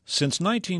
Since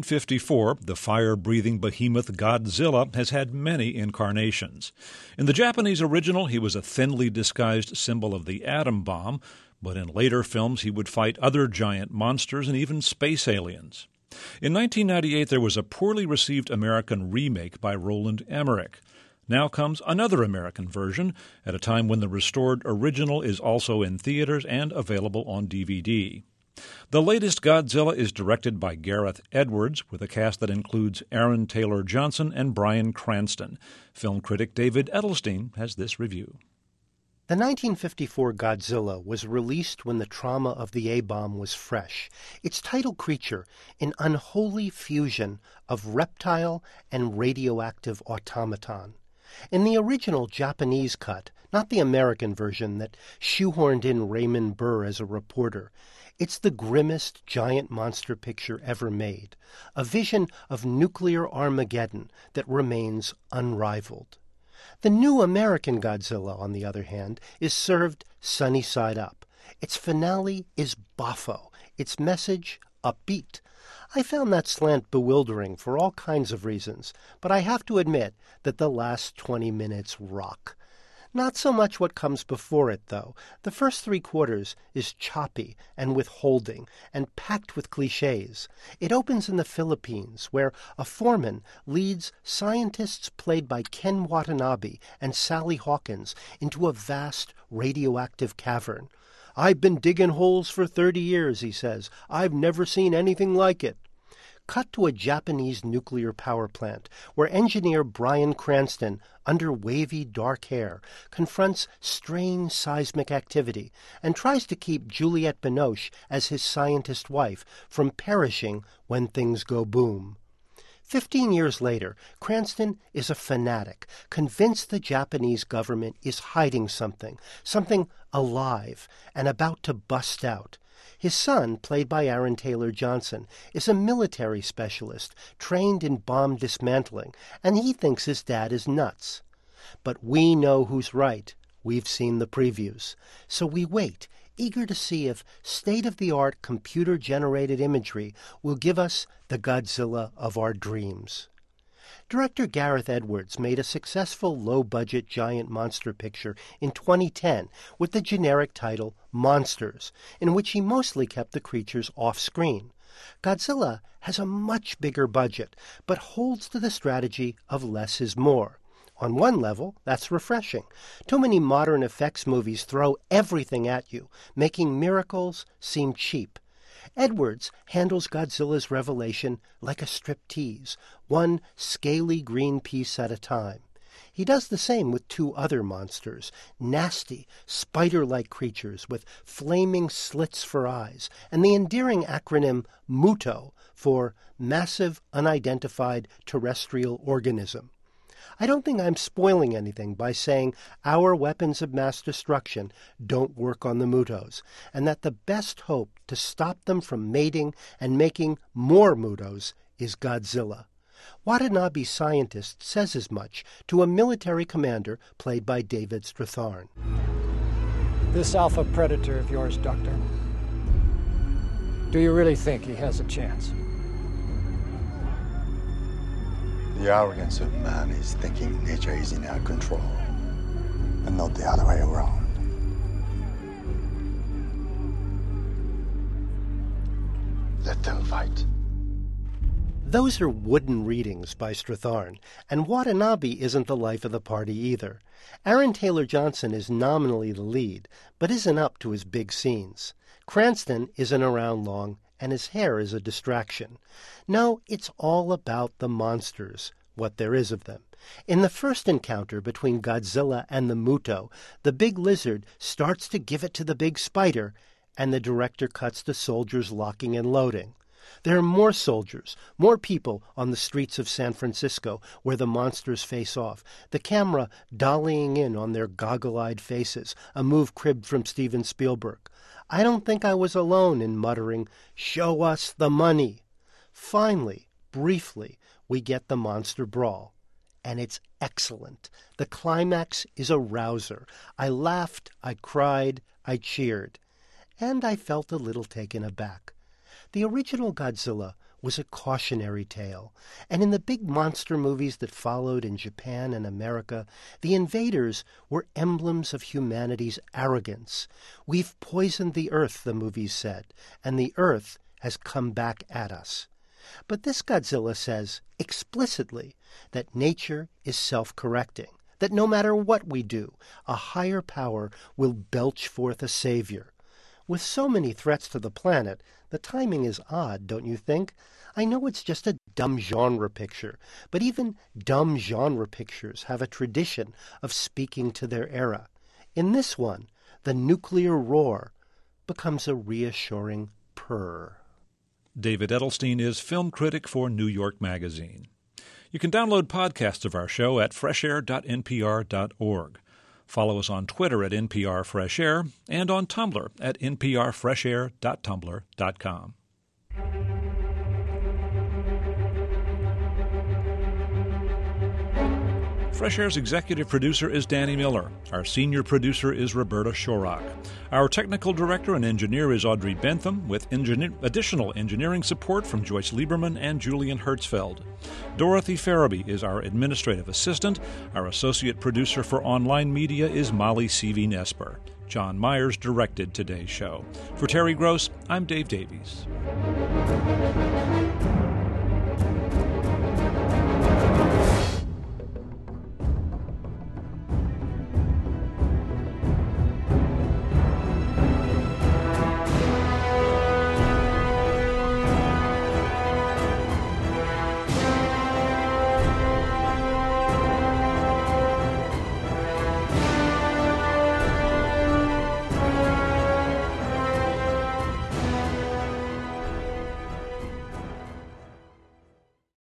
1954, the fire-breathing behemoth Godzilla has had many incarnations. In the Japanese original, he was a thinly disguised symbol of the atom bomb, but in later films he would fight other giant monsters and even space aliens. In 1998, there was a poorly received American remake by Roland Emmerich. Now comes another American version, at a time when the restored original is also in theaters and available on DVD. The latest Godzilla is directed by Gareth Edwards, with a cast that includes Aaron Taylor Johnson and Bryan Cranston. Film critic David Edelstein has this review. The 1954 Godzilla was released when the trauma of the A-bomb was fresh, its title creature an unholy fusion of reptile and radioactive automaton. In the original Japanese cut, not the American version that shoehorned in Raymond Burr as a reporter, it's the grimmest giant monster picture ever made, a vision of nuclear Armageddon that remains unrivaled. The new American Godzilla, on the other hand, is served sunny side up. Its finale is boffo, its message upbeat. I found that slant bewildering for all kinds of reasons, but I have to admit that the last 20 minutes rock. Not so much what comes before it, though. The first 3/4 is choppy and withholding and packed with cliches. It opens in the Philippines, where a foreman leads scientists played by Ken Watanabe and Sally Hawkins into a vast radioactive cavern. "I've been digging holes for 30 years, he says. "I've never seen anything like it." Cut to a Japanese nuclear power plant, where engineer Bryan Cranston, under wavy dark hair, confronts strange seismic activity and tries to keep Juliette Binoche as his scientist wife from perishing when things go boom. 15 years later, Cranston is a fanatic, convinced the Japanese government is hiding something alive and about to bust out. His son, played by Aaron Taylor Johnson, is a military specialist trained in bomb dismantling, and he thinks his dad is nuts. But we know who's right. We've seen the previews. So we wait, eager to see if state-of-the-art computer-generated imagery will give us the Godzilla of our dreams. Director Gareth Edwards made a successful low-budget giant monster picture in 2010 with the generic title Monsters, in which he mostly kept the creatures off-screen. Godzilla has a much bigger budget, but holds to the strategy of less is more. On one level, that's refreshing. Too many modern effects movies throw everything at you, making miracles seem cheap. Edwards handles Godzilla's revelation like a striptease, one scaly green piece at a time. He does the same with two other monsters, nasty, spider-like creatures with flaming slits for eyes, and the endearing acronym MUTO for Massive Unidentified Terrestrial Organism. I don't think I'm spoiling anything by saying our weapons of mass destruction don't work on the MUTOs, and that the best hope to stop them from mating and making more MUTOs is Godzilla. Watanabe scientist says as much to a military commander played by David Strathairn. This alpha predator of yours, Doctor, do you really think he has a chance? The arrogance of man is thinking nature is in our control, and not the other way around. Let them fight. Those are wooden readings by Strathairn, and Watanabe isn't the life of the party either. Aaron Taylor Johnson is nominally the lead, but isn't up to his big scenes. Cranston isn't around long, and his hair is a distraction. No, it's all about the monsters, what there is of them. In the first encounter between Godzilla and the MUTO, the big lizard starts to give it to the big spider, and the director cuts to soldiers locking and loading. There are more soldiers, more people on the streets of San Francisco where the monsters face off, the camera dollying in on their goggle-eyed faces, a move cribbed from Steven Spielberg. I don't think I was alone in muttering, "Show us the money." Finally, briefly, we get the monster brawl. And it's excellent. The climax is a rouser. I laughed, I cried, I cheered. And I felt a little taken aback. The original Godzilla was a cautionary tale, and in the big monster movies that followed in Japan and America, the invaders were emblems of humanity's arrogance. We've poisoned the earth, the movies said, and the earth has come back at us. But this Godzilla says explicitly that nature is self-correcting, that no matter what we do, a higher power will belch forth a savior. With so many threats to the planet, the timing is odd, don't you think? I know it's just a dumb genre picture, but even dumb genre pictures have a tradition of speaking to their era. In this one, the nuclear roar becomes a reassuring purr. David Edelstein is film critic for New York Magazine. You can download podcasts of our show at freshair.npr.org. Follow us on Twitter at NPR Fresh Air and on Tumblr at nprfreshair.tumblr.com. Fresh Air's executive producer is Danny Miller. Our senior producer is Roberta Shorak. Our technical director and engineer is Audrey Bentham, with additional engineering support from Joyce Lieberman and Julian Hertzfeld. Dorothy Farabee is our administrative assistant. Our associate producer for online media is Molly Seavey-Nesper. John Myers directed today's show. For Terry Gross, I'm Dave Davies.